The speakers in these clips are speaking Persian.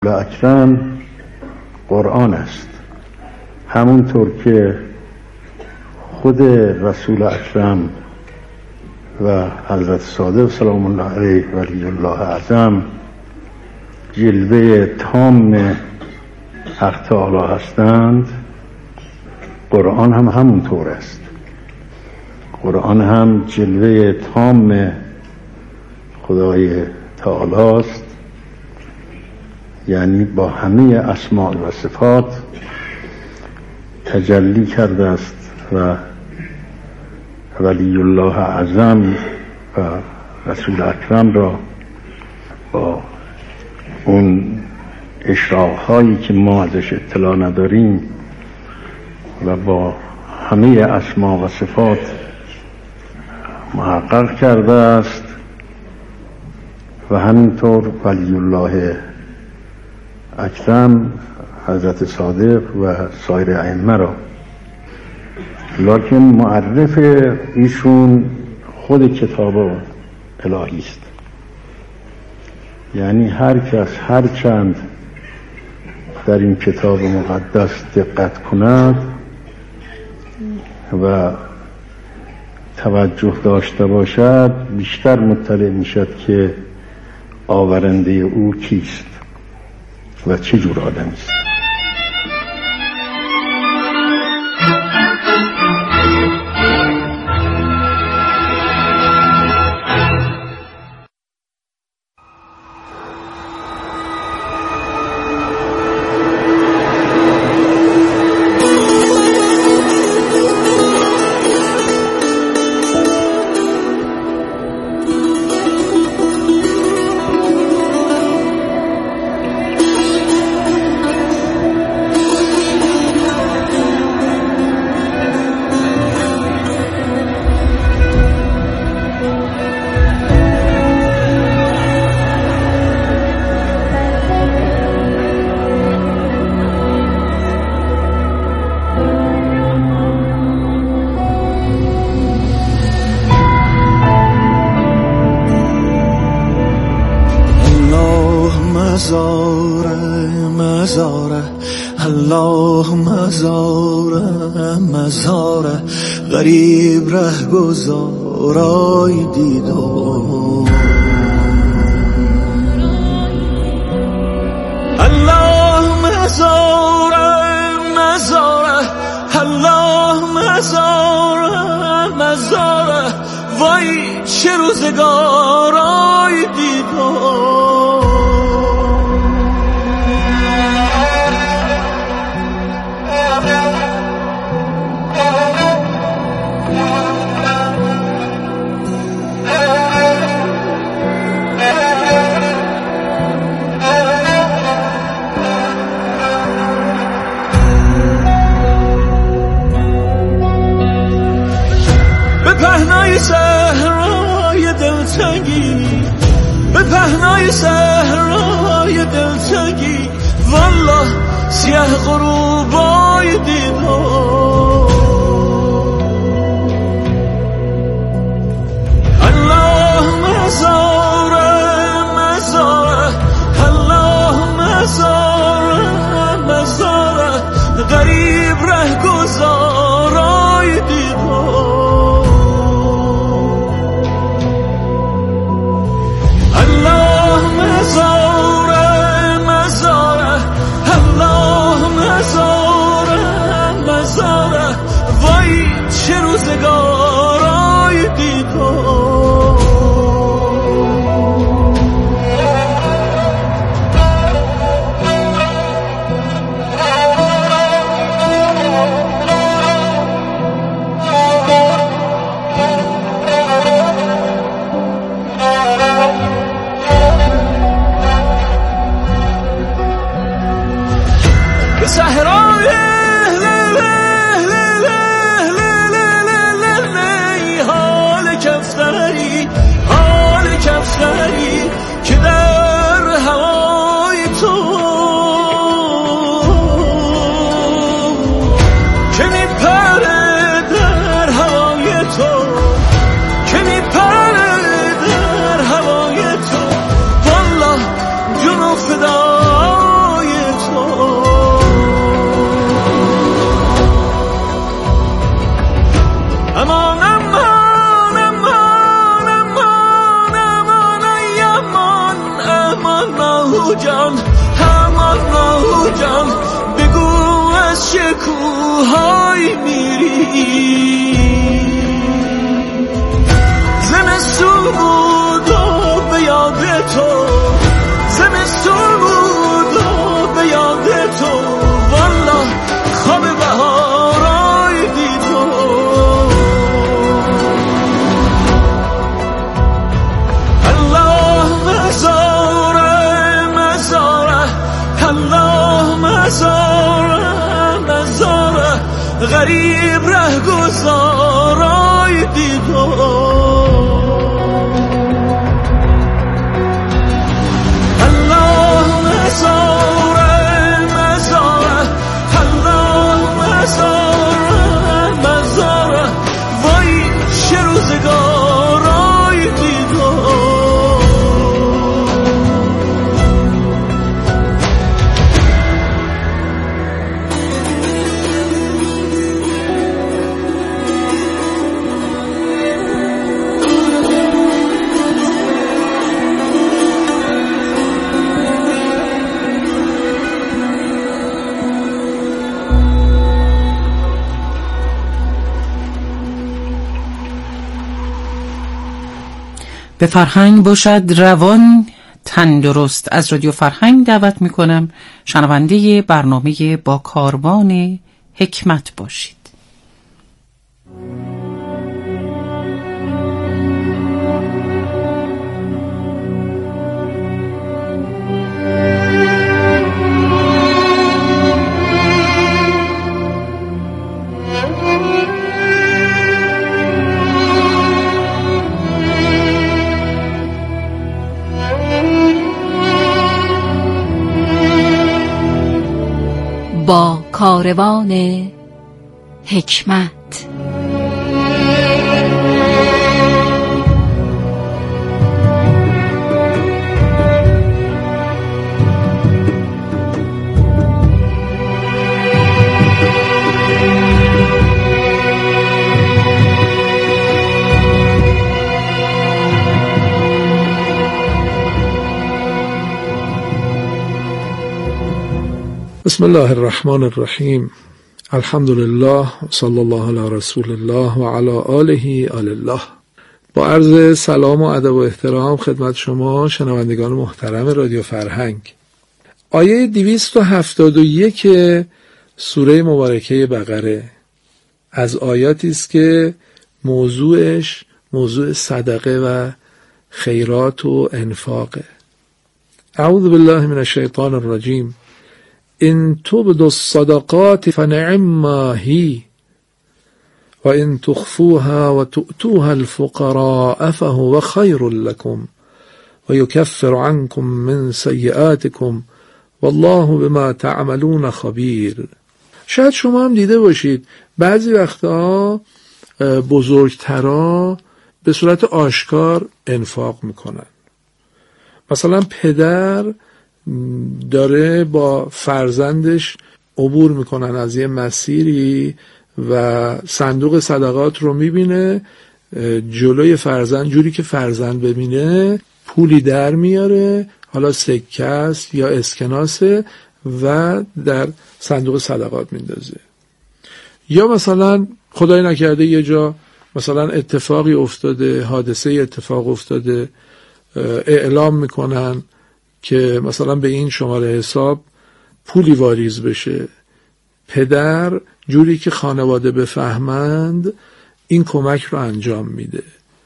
اکرم قرآن است. همونطور که خود رسول اکرم و حضرت صادق سلام الله علیه ولی الله اعظم جلوه تام حق تعالی هستند، قرآن هم همونطور است. قرآن هم جلوه تام خدای تعالی است، یعنی با همه اسماء و صفات تجلی کرده است و ولی الله اعظم و رسول اکرم را با اون اشراق‌هایی که ما ازش اطلاع نداریم و با همه اسماء و صفات محقق کرده است و همینطور ولی الله اکرم حضرت صادق و سایر ائمه را. لکن معرف ایشون خود کتاب الهی است، یعنی هر کس هر چند در این کتاب مقدس دقت کند و توجه داشته باشد بیشتر مطلع میشد که آورنده او کیست و چه جور آدمی است. مزاره غریب ره گذارای دیدم. الله مزاره الله مزاره وای چه روزگارای دیدم. پهنای صحرای دلتنگی، به پهنای صحرای دلتنگی والله سیاه غروبای دیدم. الله مزاره الله مزاره غریب ره گذارای دیدم. مزاره الله مزاره همان موجم بگو از چه کوه‌های میری زمستون بود و به یاد تو زمستون بود و به یاد تو والله خواب بهارای دیدو الله مزاره مزاره الله مزاره مزاره غریب ره گذارای دیدو به فرهنگ باشد روان تندرست. از رادیو فرهنگ دعوت میکنم شنونده برنامه با کاروان حکمت باشید. با کاروان حکمت. بسم الله الرحمن الرحیم. الحمد لله صلی الله علی رسول الله و علی آله الله. با عرض سلام و ادب و احترام خدمت شما شنوندگان محترم رادیو فرهنگ. آیه 271 سوره مبارکه بقره از آیاتی است که موضوعش موضوع صدقه و خیرات و انفاقه. اعوذ بالله من الشیطان الرجیم. ان تبدوا الصدقات فنعما هی و ان تخفوها و تؤتوها الفقراء فهو خیر لكم و یکفر عنكم من سیئاتكم والله بما تعملون خبیر. شاید شما هم دیده باشید بعضی وقتا بزرگترا به صورت آشکار انفاق میکنن. مثلا پدر داره با فرزندش عبور میکنن از یه مسیری و صندوق صدقات رو میبینه جلوی فرزند، جوری که فرزند ببینه پولی در میاره، حالا سکه است یا اسکناسه و در صندوق صدقات میندازه. یا مثلا خدای نکرده یه جا مثلا اتفاقی افتاده، حادثه اتفاق افتاده، اعلام میکنن که مثلا به این شماره حساب پولی واریز بشه. پدر جوری که خانواده بفهمند این کمک رو انجام میده.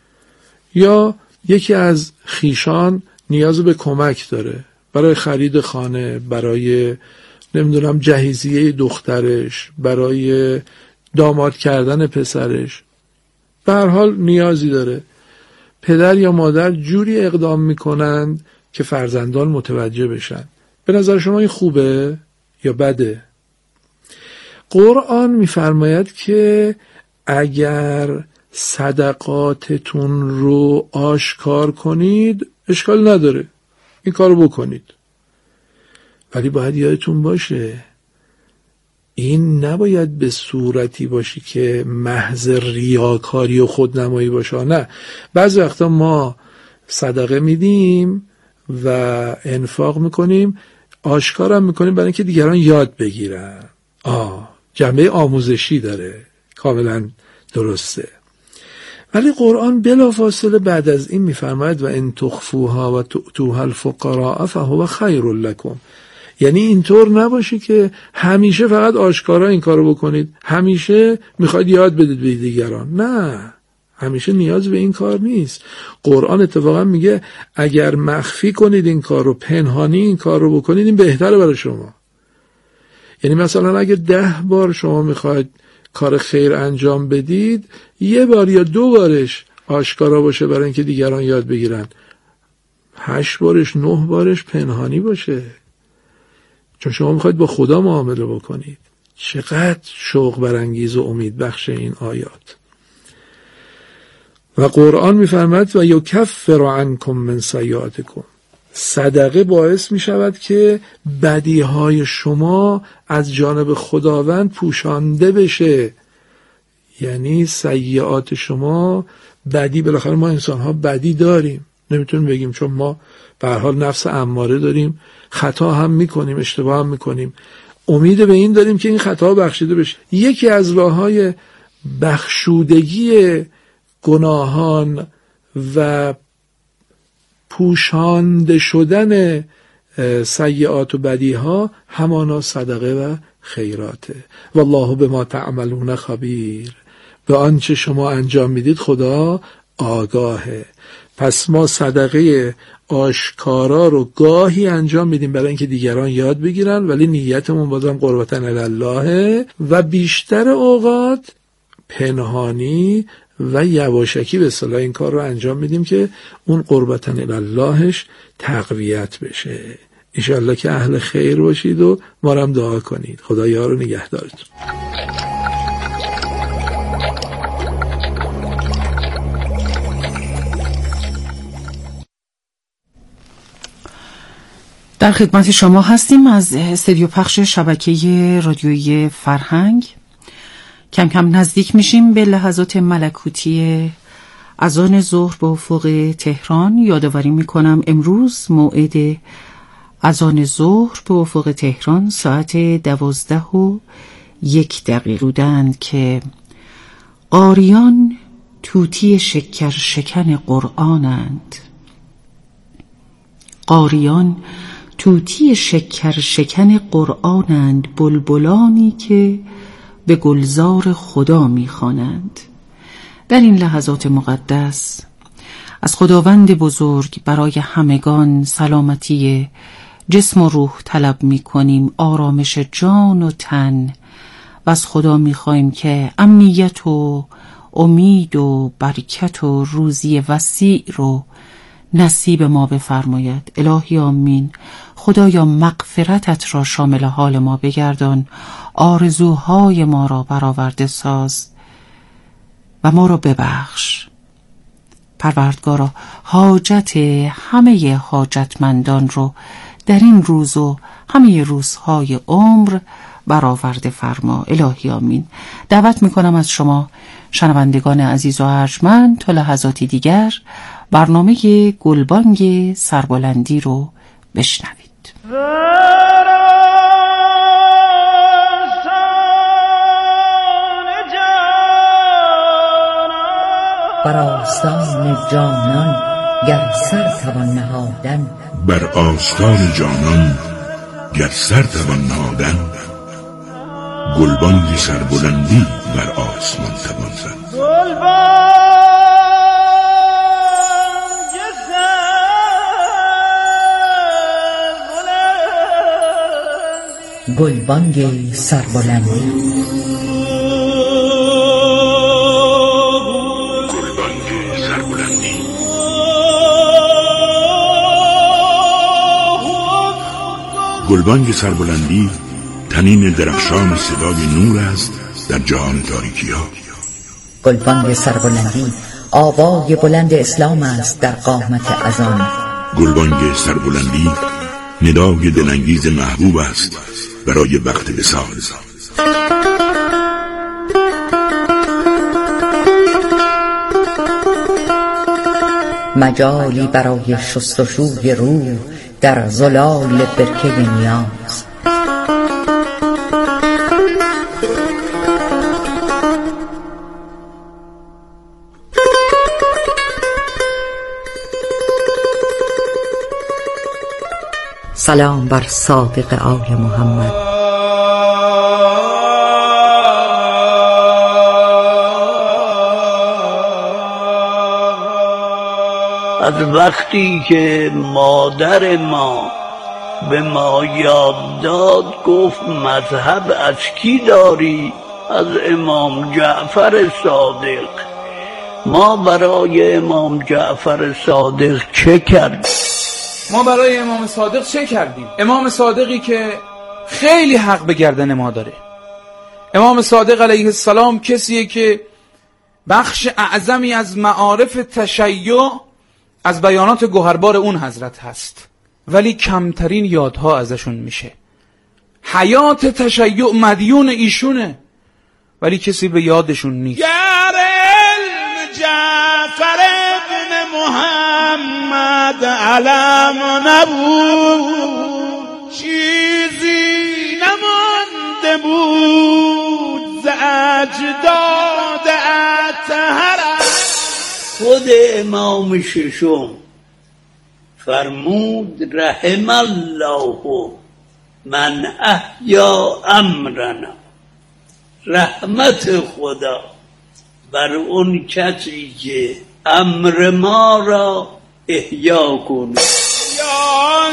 یا یکی از خیشان نیاز به کمک داره برای خرید خانه، برای نمیدونم جهیزیه دخترش، برای داماد کردن پسرش، به هر حال نیازی داره. پدر یا مادر جوری اقدام میکنند که فرزندان متوجه بشن. به نظر شما این خوبه یا بده؟ قرآن میفرماید که اگر صدقاتتون رو آشکار کنید اشکال نداره، این کارو بکنید، ولی باید یادتون باشه این نباید به صورتی باشی که محض ریاکاری و خودنمایی باشه. نه، بعضی وقتا ما صدقه میدیم و انفاق میکنیم، آشکارم میکنیم برای اینکه دیگران یاد بگیرن. جنبه آموزشی داره، کاملا درسته. ولی قرآن بلافاصله بعد از این میفرماید و ان تخفوها و تؤتوها الفقراء فهو خیر لکم. یعنی اینطور نباشه که همیشه فقط آشکارا این کارو بکنید، همیشه میخواید یاد بدید به دیگران. نه، همیشه نیاز به این کار نیست. قرآن اتفاقا میگه اگر مخفی کنید این کار رو، پنهانی این کار رو بکنید، این بهتره برای شما. یعنی مثلا اگر 10 بار شما میخواید کار خیر انجام بدید، 1 بار یا 2 بارش آشکارا باشه برای اینکه دیگران یاد بگیرن، 8 بارش 9 بارش پنهانی باشه، چون شما میخواید با خدا معامله بکنید. چقدر شوق برانگیز و امید بخش این آیات. و قرآن میفرماید و یکفر عنکم من سیئاتکم. صدقه باعث می شود که بدیهای شما از جانب خداوند پوشانده بشه. یعنی سیئات شما، بدی، بالاخره ما انسان ها بدی داریم، نمیتونیم بگیم، چون ما به هر حال نفس اماره داریم، خطا هم میکنیم، اشتباه هم میکنیم، امید به این داریم که این خطا بخشیده بشه. یکی از راههای بخشودگی گناهان و پوشانده شدن سیئات و بدیها همانا صدقه و خیراته. والله بما تعملون خبیر. به آنچه شما انجام میدید خدا آگاهه. پس ما صدقه آشکارا رو گاهی انجام میدیم برای اینکه دیگران یاد بگیرن، ولی نیتمون بازم قربتن الله و بیشتر اوقات پنهانی و یواشکی به اصطلاح این کار رو انجام میدیم که اون قربتن اللهش تقویت بشه. انشاءالله که اهل خیر باشید و ما رو هم دعا کنید. خدا یار و نگهدارتون. در خدمت شما هستیم از استودیو پخش شبکه رادیویی فرهنگ. کم کم نزدیک میشیم به لحظات ملکوتی اذان ظهر به افق تهران. یادآوری میکنم امروز موعد اذان ظهر به افق تهران ساعت 12:01 بودند که قاریان طوطی شکر شکن قرآنند. قاریان طوطی شکر شکن قرآنند، بلبلانی که به گلزار خدا میخوانند. در این لحظات مقدس از خداوند بزرگ برای همگان سلامتی جسم و روح طلب میکنیم، آرامش جان و تن، و از خدا میخوایم که امنیت و امید و برکت و روزی وسیع رو نصیب ما بفرماید. الهی آمین. خدایا مغفرتت را شامل حال ما بگردان، آرزوهای ما را برآورده ساز و ما را ببخش. پروردگارا حاجت همه حاجتمندان رو در این روز و همه روزهای عمر برآورده فرما. الهی آمین. دعوت میکنم از شما شنوندگان عزیز و ارجمند تا لحظاتی دیگر برنامه گلبانگ سربلندی رو بشنوید. بر آستان جانان گر سر توان نهادن، بر آستان جانان گر سر توان نهادن، گلبانگ سربلندی بر آسمان توان زد. گلبانگ سربلندی. گلبانگ سربلندی تنین درخشان صدای نور است در جهان تاریکی ها. گلبانگ سربلندی آوای بلند اسلام است در قامت اذان. گلبانگ سربلندی ندای دلانگیز محبوب است برای وقت وصال. مجالی برای شستشوی روح در زلال برکه نیاز. سلام بر صادق آل محمد. از وقتی که مادر ما به ما یاد داد گفت مذهب از کی داری؟ از امام جعفر صادق. ما برای امام جعفر صادق چه کردیم؟ ما برای امام صادق چه کردیم؟ امام صادقی که خیلی حق به گردن ما داره. امام صادق علیه السلام کسیه که بخش اعظمی از معارف تشیع از بیانات گوهربار اون حضرت هست، ولی کمترین یادها ازشون میشه. حیات تشیع مدیون ایشونه، ولی کسی به یادشون نیست. جعفر ابن محمد علم نبود، چیزی نمانده بود ز اجداد اطهر. خود امام ششم فرمود رحم الله من احیا امرنا، رحمت خدا بر اون کسی که امر ما را احیا کنه. یا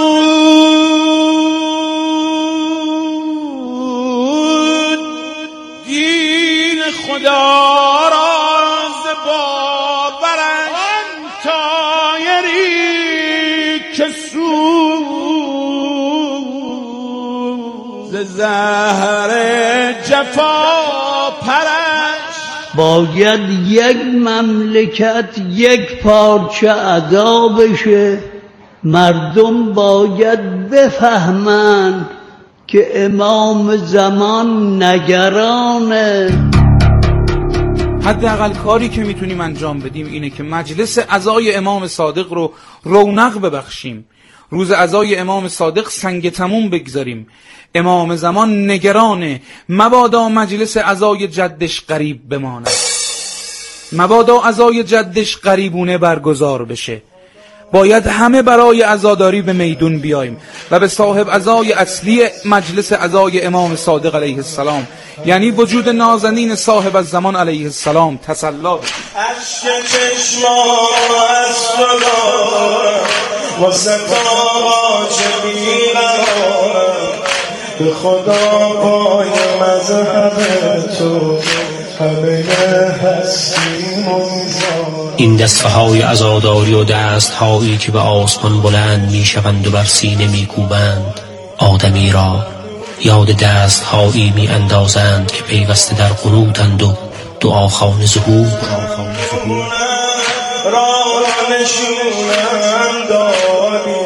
نمود دین خدا را ز باورش، آن طایری که سوز ز زهر جفا پرش. باید یک مملکت یک پارچه ادا بشه، مردم باید بفهمند که امام زمان نگرانه. حداقل کاری که میتونیم انجام بدیم اینه که مجلس عزای امام صادق رو رونق ببخشیم، روز عزای امام صادق سنگ تموم بگذاریم. امام زمان نگرانه، مبادا مجلس عزای جدش غریب بماند، مبادا عزای جدش غریبونه برگزار بشه. باید همه برای عزاداری به میدون بیایم و به صاحب عزای اصلی مجلس عزای امام صادق علیه السلام، یعنی وجود نازنین صاحب الزمان علیه السلام تسلا بدیم. اشک چشمان از صدارم و سپاها چه بیقرارم، به خدا پای مذهب تو همه هستیم و میزارم. این دسته های عزاداری و دست هایی که به آسمان بلند می شوند و بر سینه می کوبند آدمی را یاد دست هایی می اندازند که پیوسته در قنوتند و دعاخوان ظهور. راه نشونم دادی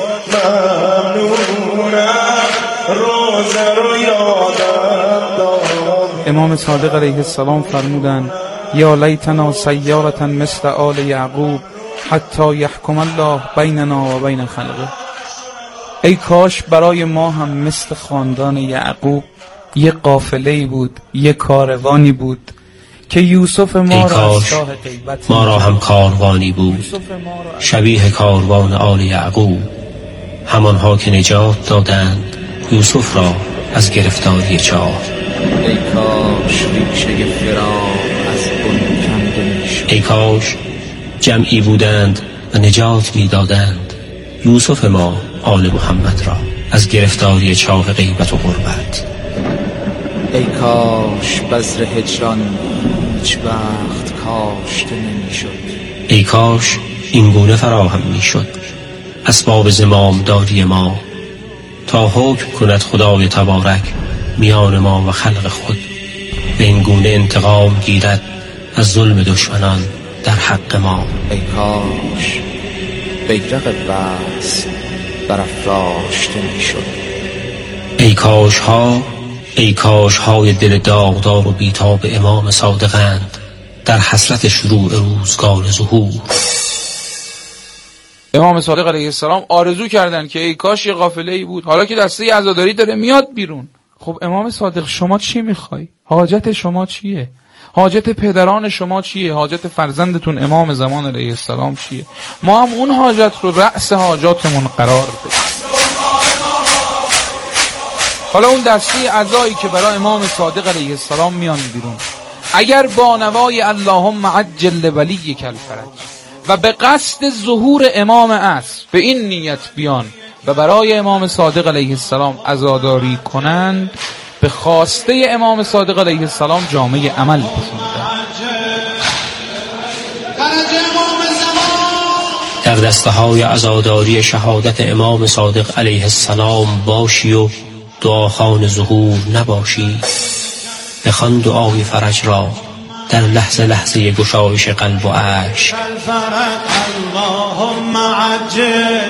ممنونم، روزه رو یادم داد. امام صادق علیه السلام فرمودند یا لیتنا سیارة مثل آل یعقوب حتی یحکم الله بیننا و بین خلقه. ای کاش برای ما هم مثل خاندان یعقوب یه قافله‌ای بود، یه کاروانی بود که یوسف ما را از راه غیبت ما را هم کاروانی بود شبیه کاروان آل یعقوب، همانها که نجات دادند یوسف را از گرفتاری چاه. ای کاش ریشه فراق از بن کنده میشد، ای کاش جمعی بودند و نجات میدادند یوسف ما آل محمد را از گرفتاری چاه غیبت و غربت. ای کاش بذر هجران هیچ وقت کاشته نمیشد، ای کاش این گونه فراهم میشد اسباب زمامداری ما تا حکم کند خدای تبارک میان ما و خلق خود، به این گونه انتقام گیرد از ظلم دشمنان در حق ما. ای کاش بیرق وصل برافراشته میشد، ای کاش ها، ای کاش های دل داغدار و بیتاب امام صادقند در حسرت شروع روزگار ظهور. امام صادق علیه السلام آرزو کردن که ای کاش یه قافله‌ای بود، حالا که دسته عزاداری داره میاد بیرون. خب امام صادق شما چی میخوای؟ حاجت شما چیه؟ حاجت پدران شما چیه؟ حاجت فرزندتون امام زمان علیه السلام چیه؟ ما هم اون حاجت رو رأس حاجاتمون قرار بدیم. حالا اون دسته عزایی که برای امام صادق علیه السلام میان بیرون، اگر با نوای اللهم عجل ولیک الفرج و به قصد ظهور امام عصر به این نیت بیان و برای امام صادق علیه السلام عزاداری کنند، به خواسته امام صادق علیه السلام جامعه عمل پسندند. در دسته‌های عزاداری شهادت امام صادق علیه السلام باشی و دعاخوان ظهور نباشی. بخوان دعای فرج را در لحظه لحظه گشایش قلب و اشک. اللهم عجل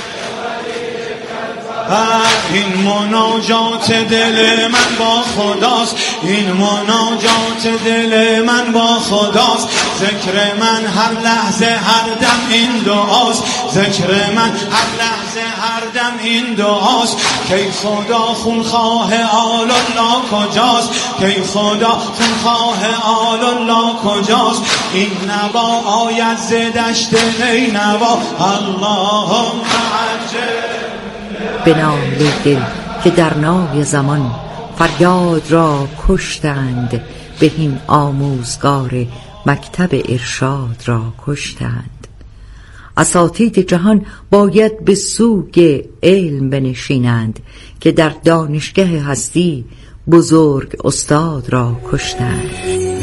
این مناجات دل من با خداست، این مناجات دل من با خداست، ذکر من هر لحظه هر دم این دعاست، ذکر من هر لحظه هر دم این دعاست. کی خدا خونخواه آل الله کجاست، کی خدا خونخواه آل الله کجاست. این نوا آید ز دشت نینوا اللهم عجل. به ناله دل که در نای زمان فریاد را کشتند، بهین آموزگار مکتب ارشاد را کشتند. اساتید جهان باید به سوگ علم بنشینند، که در دانشگاه هستی بزرگ استاد را کشتند.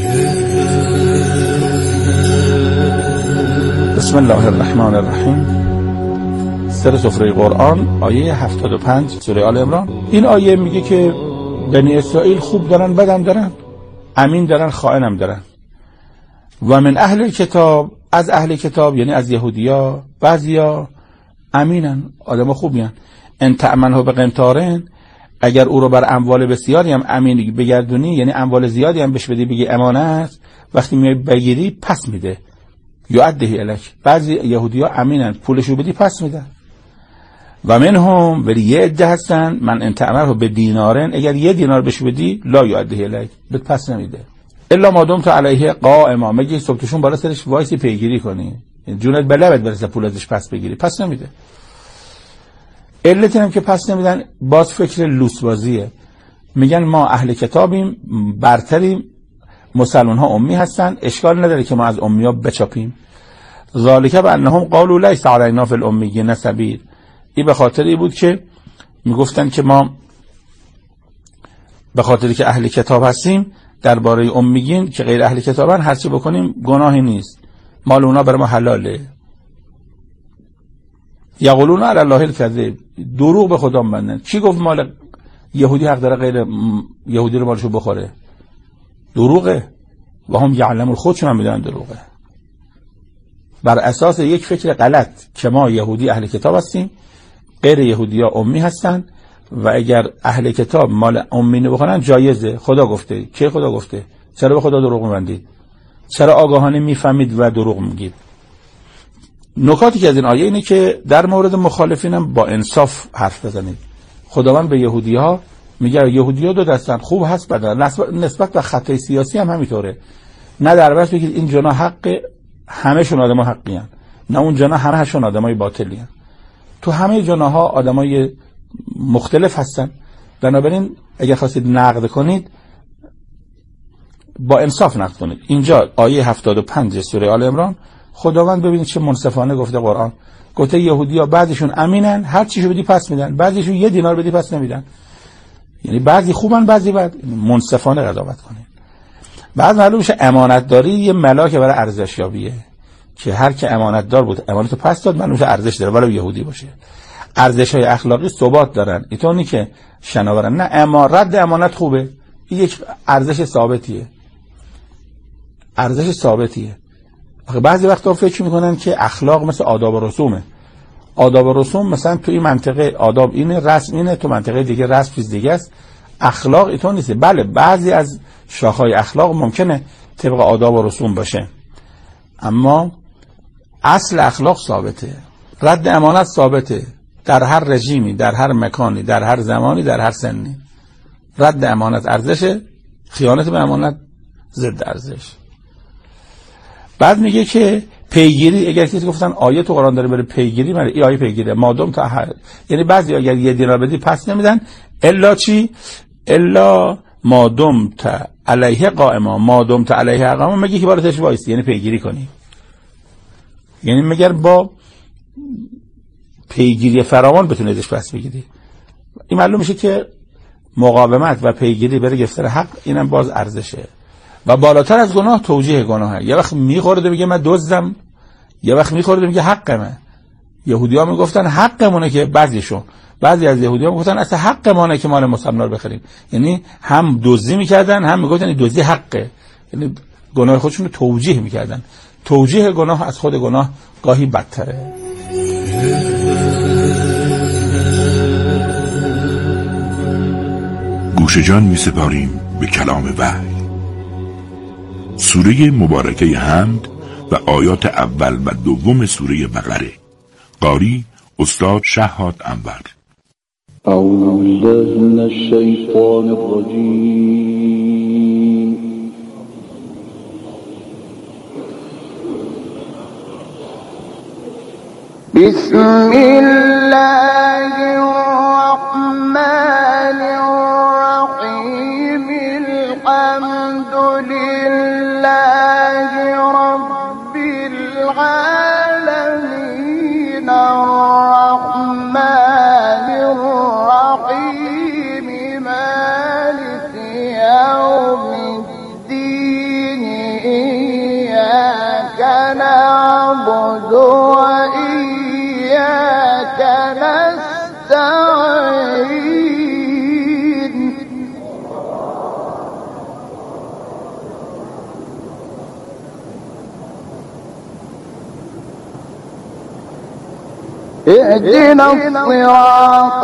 بسم الله الرحمن الرحیم. سر سفره قرآن آیه 75 سوره آل عمران. این آیه میگه که بنی اسرائیل خوب دارن بدم دارن، امین دارن خائنم دارن. و من اهل کتاب، از اهل کتاب یعنی از یهودیا، بعضیا امینن، آدم خوبیان. ان تأمنه بقنطارن، اگر او رو بر اموال بسیاری هم امین بگردونی، یعنی اموال زیادی هم بهش بدی بگی امانت، وقتی میای بگیری پس میده. یعده الک، بعضی یهودیا امینن، پولشو بدی پس میدن. و منهم، ولی یه عده هستن من ان تأمنه به دینارن، اگر یه دینار بهش بدی لا یعده الک، بهت پس نمیده. الا ما دمت علیه قائما، مگه صبحشون بالا سرش وایسی پیگیری کنی، جونت بلبت برسه پول ازش پس بگیری، پس نمیده. علت هم که پس نمیدن باز فکر لوسبازیه. میگن ما اهل کتابیم، برتریم، مسلمان ها امی هستن، اشکال نداره که ما از امی ها بچاپیم. ذالک بانهم قالوا لیس علینا فی الامیین سبیل. این به خاطری بود که میگفتن که ما به خاطری که اهل کتاب هستیم درباره امیین که غیر اهل کتابن هرچی بکنیم گناهی نیست، مال اونا برای ما حلاله. یقولون علی الله الکذب، دروغ به خدا میبندن. کی گفت مال یهودی حق داره غیر یهودی رو مالشو بخوره؟ دروغه. و هم یعلمون، خودشون هم میدونن دروغه. بر اساس یک فکر غلط که ما یهودی اهل کتاب هستیم، غیر یهودی ها امی هستن و اگر اهل کتاب مال امی نبخورن جایزه. خدا گفته. کی خدا گفته؟ چرا به خدا دروغ میبندید؟ چرا آگاهانه میفهمید و دروغ میگید؟ نکاتی که از این آیه اینه که در مورد مخالفینم با انصاف حرف بزنید. خداوند به یهودی ها میگه یهودی ها دو دستن، خوب هست بدن. نسبت به خطای سیاسی هم همینطوره. نه در بس بگید این جنا حق، همه‌شون آدم‌ها حقیان، نه اون جنا همه‌شون آدمای باطلیان. تو همه جناها آدمای مختلف هستن. بنابراین اگر خواستید نقد کنید با انصاف نقد کنید. اینجا آیه 75 سوره آل عمران خداوند ببینید چه منصفانه گفته. قرآن گفته یهودی‌ها بعضیشون امینن، هر چیزو بدی پس میدن، بعضیشون یه دینار بدی پس نمیدن. یعنی بعضی خوبن بعضی بد. منصفانه قضاوت کنید. بعد معلوم میشه امانت داری یه ملاکه برای ارزشیابیه، که هر که امانت دار بود امانتو پس داد، معلوم میشه ارزش داره ولو یهودی باشه. ارزش‌های اخلاقی ثبات دارن، اینطوری که شناورن. نه رد امانت خوبه، این یک ارزش ثابتیه. ارزش ثابتیه. بعضی وقتا فکر میکنن که اخلاق مثل آداب و رسومه. آداب و رسوم مثلا تو این منطقه آداب اینه، رسم اینه، تو منطقه دیگه رسم چیز دیگه است. اخلاق اینطور نیست. بله بعضی از شاخه‌های اخلاق ممکنه طبق آداب و رسوم باشه، اما اصل اخلاق ثابته. رد امانت ثابته در هر رژیمی، در هر مکانی، در هر زمانی، در هر سنی. رد امانت ارزشه، خیانت به امانت ضد ارزش. بعد میگه که پیگیری، اگر کسی گفتن آیه تو قرآن داره بره پیگیری، من این آیه پیگیری مادام تا حد، یعنی بعضی اگر یه دینار بدی پس نمیدن الا چی؟ الا مادام تا علیه قائما، مادام تا علیه قائما، مگه که بالاتش وایسی، یعنی پیگیری کنی. یعنی مگر با پیگیری فراوان بتونی ازش پس بگیری. این معلوم میشه که مقاومت و پیگیری برای گرفتن حق اینم باز ارزشه. و بالاتر از گناه توجیه گناهه. یه وقت میخورده میگه من دزدم، یه وقت میخورده میگه حقمه. یهودی‌ها میگفتن حقمونه، که بعضی از یهودی‌ها میگفتن اصلا حقمونه که مال مسلمان رو بخریم. یعنی هم دزدی میکردن، هم میگفتن دزدی حقه. یعنی گناه خودشون رو توجیه میکردن. توجیه گناه از خود گناه گاهی بدتره. گوش جان می سپاریم به کلام وحی. سوره مبارکه حمد و آیات اول و دوم سوره بقره. قاری استاد شهاد انور. اعوذ بالله من الشیطان الرجیم. بسم الله الرحمن الرحیم. الحمد لله رب العالمین الرحمن الرحیم مالک یوم الدین ایاک نعبد و ایاک نستعین. اهدنا الصراط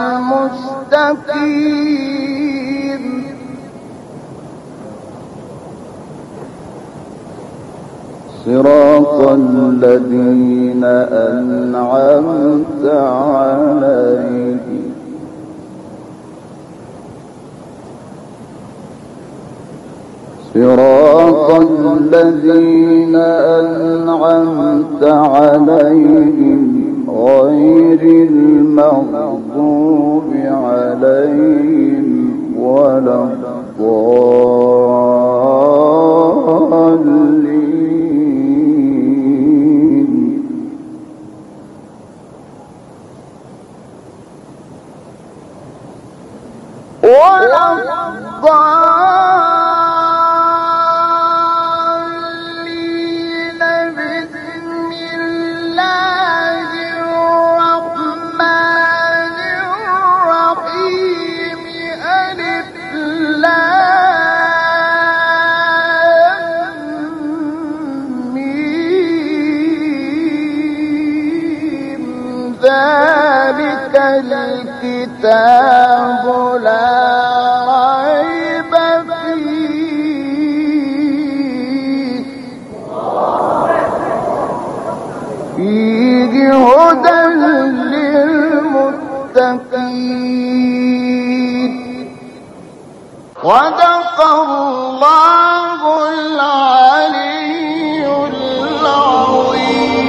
المستقيم. صراط الذين أنعمت عليهم صراط الذين أنعمت عليهم غير المغضوب عليهم ولا الضالين. ولا ذلك الكتاب لا ريب فيه هدى للمتقين. صدق الله العلي العظيم.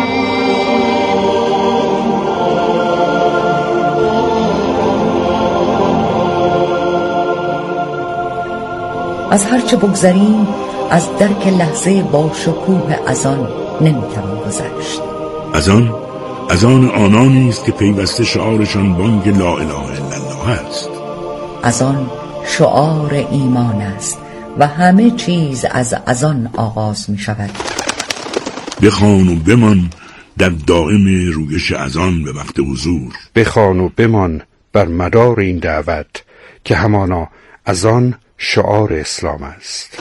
از هرچه بگذریم از درک لحظه با شکوه اذان نمیتوان گذشت. اذان آنانی است که پیوسته شعارشان بانگ لا اله الا الله است. اذان شعار ایمان است و همه چیز از اذان آغاز می شود. بخوان و بمان در دائم رویش اذان به وقت حضور. بخوان و بمان بر مدار این دعوت که همانا اذان شعار اسلام است.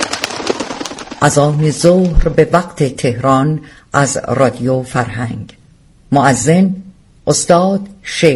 اذان ظهر به وقت تهران از رادیو فرهنگ. مؤذن استاد شیخ